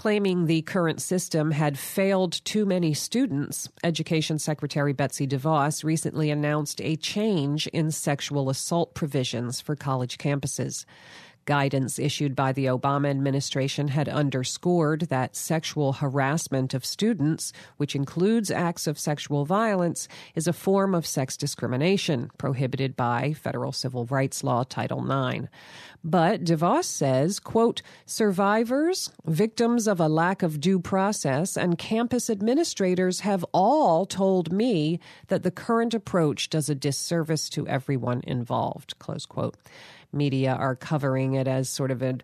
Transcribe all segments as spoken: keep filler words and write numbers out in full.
Claiming the current system had failed too many students, Education Secretary Betsy DeVos recently announced a change in sexual assault provisions for college campuses. Guidance issued by the Obama administration had underscored that sexual harassment of students, which includes acts of sexual violence, is a form of sex discrimination prohibited by federal civil rights law Title nine. But DeVos says, quote, survivors, victims of a lack of due process, and campus administrators have all told me that the current approach does a disservice to everyone involved, close quote. Media are covering it as sort of an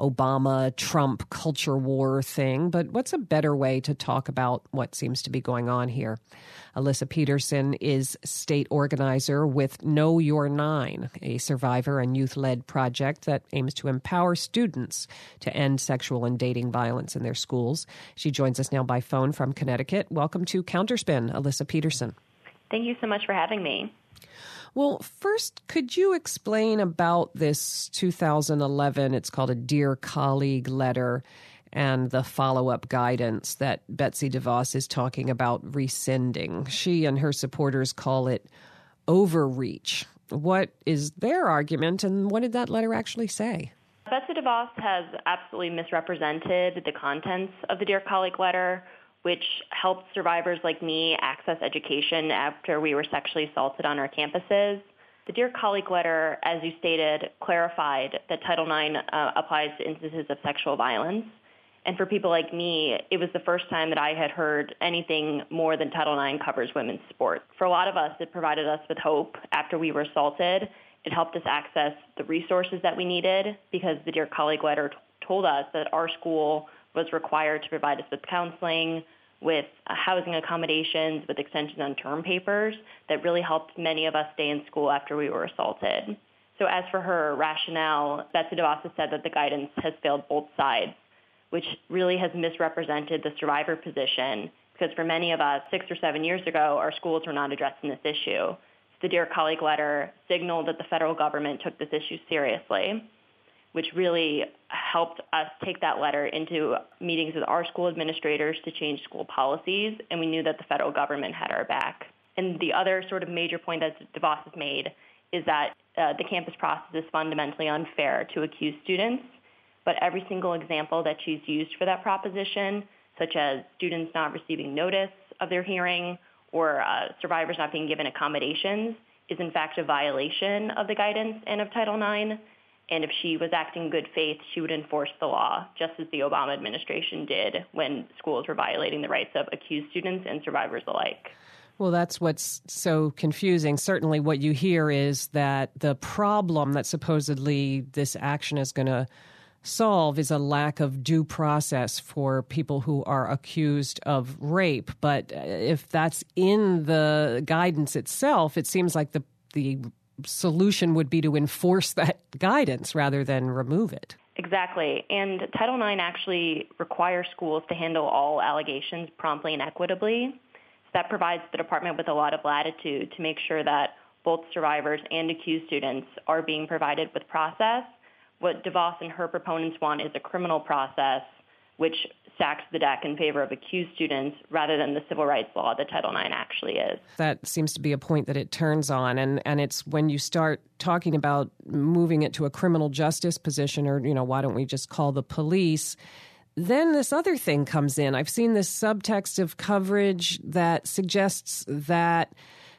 Obama-Trump culture war thing, but what's a better way to talk about what seems to be going on here? Alyssa Peterson is state organizer with Know Your Nine, a survivor and youth-led project that aims to empower students to end sexual and dating violence in their schools. She joins us now by phone from Connecticut. Welcome to Counterspin, Alyssa Peterson. Thank you so much for having me. Well, first, could you explain about this two thousand eleven, it's called a Dear Colleague letter, and the follow-up guidance that Betsy DeVos is talking about rescinding? She and her supporters call it overreach. What is their argument, and what did that letter actually say? Betsy DeVos has absolutely misrepresented the contents of the Dear Colleague letter, which helped survivors like me access education after we were sexually assaulted on our campuses. The Dear Colleague letter, as you stated, clarified that Title nine uh, applies to instances of sexual violence. And for people like me, it was the first time that I had heard anything more than Title nine covers women's sport. For a lot of us, it provided us with hope after we were assaulted. It helped us access the resources that we needed because the Dear Colleague letter t- told us that our school was required to provide us with counseling, with uh, housing accommodations, with extensions on term papers that really helped many of us stay in school after we were assaulted. So as for her rationale, Betsy DeVos has said that the guidance has failed both sides, which really has misrepresented the survivor position, because for many of us, six or seven years ago, our schools were not addressing this issue. The Dear Colleague letter signaled that the federal government took this issue seriously, which really helped us take that letter into meetings with our school administrators to change school policies, and we knew that the federal government had our back. And the other sort of major point that DeVos has made is that uh, the campus process is fundamentally unfair to accused students, but every single example that she's used for that proposition, such as students not receiving notice of their hearing or uh, survivors not being given accommodations, is in fact a violation of the guidance and of Title nine. And if she was acting in good faith, she would enforce the law, just as the Obama administration did when schools were violating the rights of accused students and survivors alike. Well, that's what's so confusing. Certainly what you hear is that the problem that supposedly this action is going to solve is a lack of due process for people who are accused of rape. But if that's in the guidance itself, it seems like the the solution would be to enforce that guidance rather than remove it. Exactly. And Title nine actually requires schools to handle all allegations promptly and equitably. So that provides the department with a lot of latitude to make sure that both survivors and accused students are being provided with process. What DeVos and her proponents want is a criminal process which stacks the deck in favor of accused students rather than the civil rights law that Title nine actually is. That seems to be a point that it turns on. And, and it's when you start talking about moving it to a criminal justice position or, you know, why don't we just call the police? Then this other thing comes in. I've seen this subtext of coverage that suggests that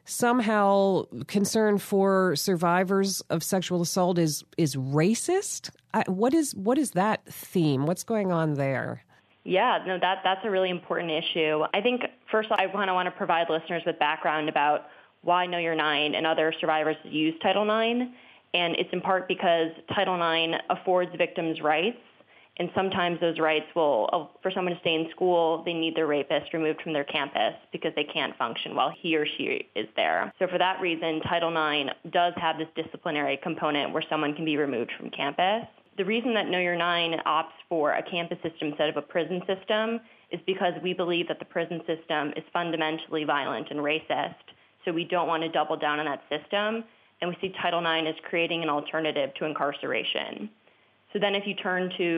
somehow concern for survivors of sexual assault is is racist. I, what is what is that theme? What's going on there? Yeah, no, that that's a really important issue. I think first I kind of want to provide listeners with background about why Know Your Nine and other survivors use Title nine, and it's in part because Title nine affords victims rights. And sometimes those rights will, for someone to stay in school, they need their rapist removed from their campus because they can't function while he or she is there. So for that reason, Title nine does have this disciplinary component where someone can be removed from campus. The reason that Know Your Nine opts for a campus system instead of a prison system is because we believe that the prison system is fundamentally violent and racist. So we don't want to double down on that system. And we see Title nine as creating an alternative to incarceration. So then if you turn to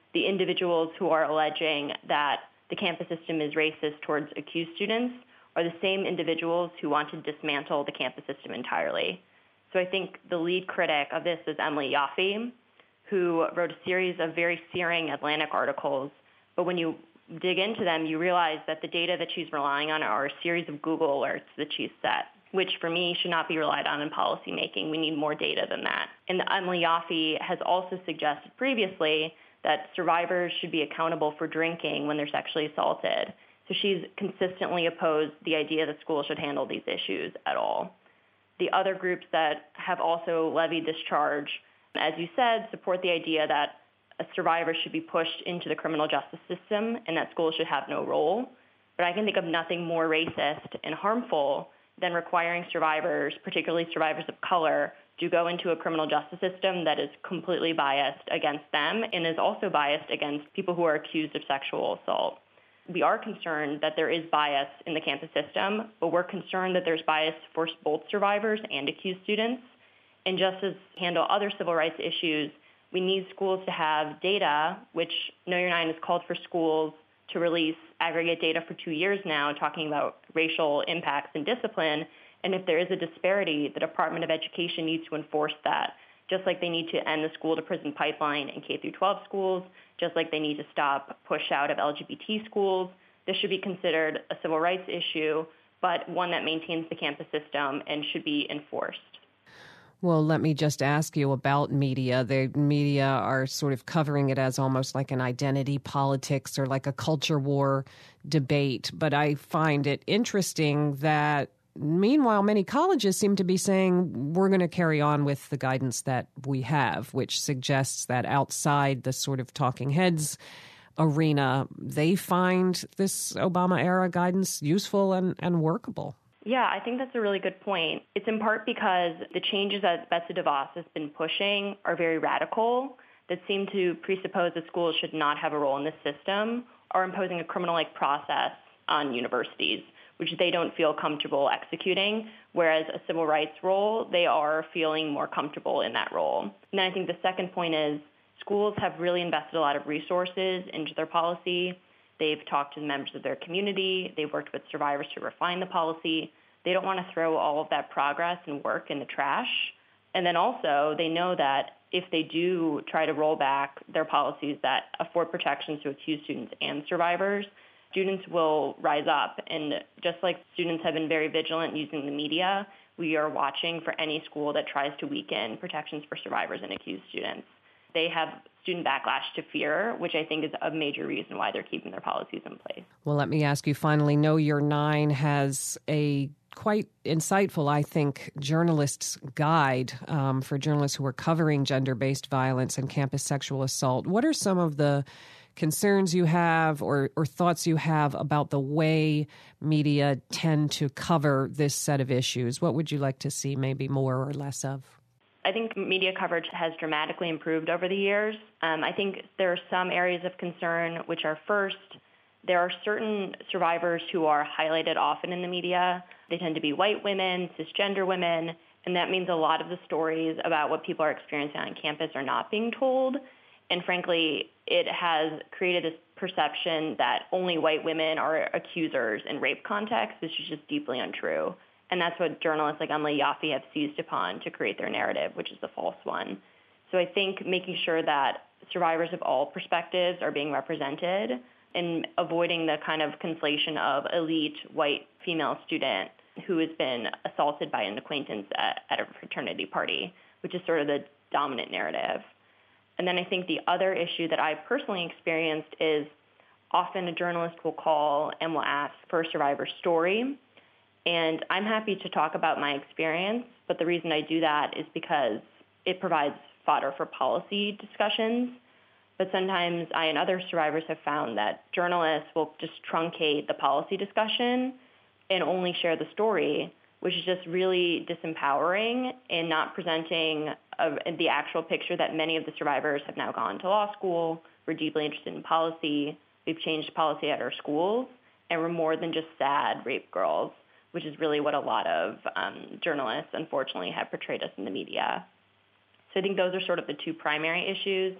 the individuals who are alleging that the campus system is racist towards accused students are the same individuals who want to dismantle the campus system entirely. So I think the lead critic of this is Emily Yoffe, who wrote a series of very searing Atlantic articles. But when you dig into them, you realize that the data that she's relying on are a series of Google alerts that she's set, which for me should not be relied on in policymaking. We need more data than that. And Emily Yoffe has also suggested previously that survivors should be accountable for drinking when they're sexually assaulted. So she's consistently opposed the idea that schools should handle these issues at all. The other groups that have also levied this charge, as you said, support the idea that a survivor should be pushed into the criminal justice system and that schools should have no role. But I can think of nothing more racist and harmful than requiring survivors, particularly survivors of color, to go into a criminal justice system that is completely biased against them and is also biased against people who are accused of sexual assault. We are concerned that there is bias in the campus system, but we're concerned that there's bias for both survivors and accused students. And just as handle other civil rights issues, we need schools to have data, which Know Your Nine has called for schools to release aggregate data for two years now, talking about racial impacts and discipline. And if there is a disparity, the Department of Education needs to enforce that, just like they need to end the school-to-prison pipeline in K through twelve schools, just like they need to stop push out of L G B T schools. This should be considered a civil rights issue, but one that maintains the campus system and should be enforced. Well, let me just ask you about media. The media are sort of covering it as almost like an identity politics or like a culture war debate. But I find it interesting that, meanwhile, many colleges seem to be saying we're going to carry on with the guidance that we have, which suggests that outside the sort of talking heads arena, they find this Obama-era guidance useful and, and workable. Yeah, I think that's a really good point. It's in part because the changes that Betsy DeVos has been pushing are very radical, that seem to presuppose that schools should not have a role in this system, or imposing a criminal-like process on universities, which they don't feel comfortable executing, whereas a civil rights role, they are feeling more comfortable in that role. And then I think the second point is schools have really invested a lot of resources into their policy. They've talked to the members of their community. They've worked with survivors to refine the policy. They don't want to throw all of that progress and work in the trash. And then also, they know that if they do try to roll back their policies that afford protections to accused students and survivors, students will rise up. And just like students have been very vigilant using the media, we are watching for any school that tries to weaken protections for survivors and accused students. They have student backlash to fear, which I think is a major reason why they're keeping their policies in place. Well, let me ask you finally, Know Your Nine has a quite insightful, I think, journalist's guide um, for journalists who are covering gender-based violence and campus sexual assault. What are some of the concerns you have or, or thoughts you have about the way media tend to cover this set of issues? What would you like to see maybe more or less of? I think media coverage has dramatically improved over the years. Um, I think there are some areas of concern, which are first, there are certain survivors who are highlighted often in the media. They tend to be white women, cisgender women, and that means a lot of the stories about what people are experiencing on campus are not being told. And frankly, it has created this perception that only white women are accusers in rape contexts, which is just deeply untrue. And that's what journalists like Emily Yoffe have seized upon to create their narrative, which is the false one. So I think making sure that survivors of all perspectives are being represented and avoiding the kind of conflation of elite white female student who has been assaulted by an acquaintance at, at a fraternity party, which is sort of the dominant narrative. And then I think the other issue that I personally experienced is often a journalist will call and will ask for a survivor's story. And I'm happy to talk about my experience, but the reason I do that is because it provides fodder for policy discussions. But sometimes I and other survivors have found that journalists will just truncate the policy discussion and only share the story, which is just really disempowering and not presenting a, the actual picture that many of the survivors have now gone to law school. We're deeply interested in policy. We've changed policy at our schools, and we're more than just sad rape girls, which is really what a lot of um, journalists, unfortunately, have portrayed us in the media. So I think those are sort of the two primary issues.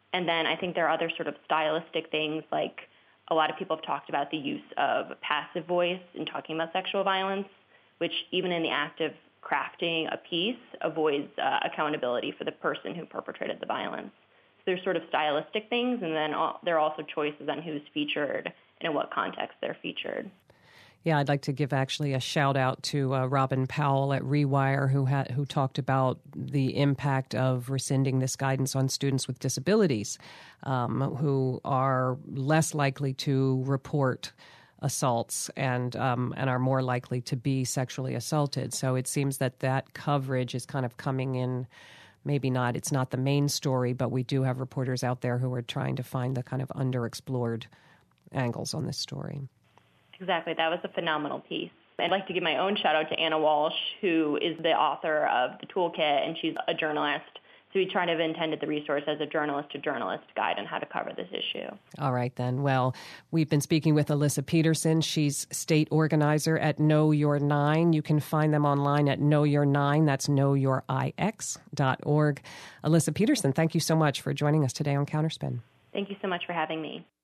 And then I think there are other sort of stylistic things, like a lot of people have talked about the use of passive voice in talking about sexual violence, which even in the act of crafting a piece avoids uh, accountability for the person who perpetrated the violence. So there's sort of stylistic things, and then all, there are also choices on who's featured and in what context they're featured. Yeah, I'd like to give actually a shout out to uh, Robin Powell at Rewire, who had who talked about the impact of rescinding this guidance on students with disabilities, um, who are less likely to report assaults and um, and are more likely to be sexually assaulted. So it seems that that coverage is kind of coming in. Maybe not, it's not the main story, but we do have reporters out there who are trying to find the kind of underexplored angles on this story. Exactly. That was a phenomenal piece. I'd like to give my own shout out to Anna Walsh, who is the author of the toolkit, and she's a journalist. So we try to have intended the resource as a journalist-to-journalist guide on how to cover this issue. All right, then. Well, we've been speaking with Alyssa Peterson. She's state organizer at Know Your Nine. You can find them online at Know Your Nine. That's know your ix dot org. Alyssa Peterson, thank you so much for joining us today on Counterspin. Thank you so much for having me.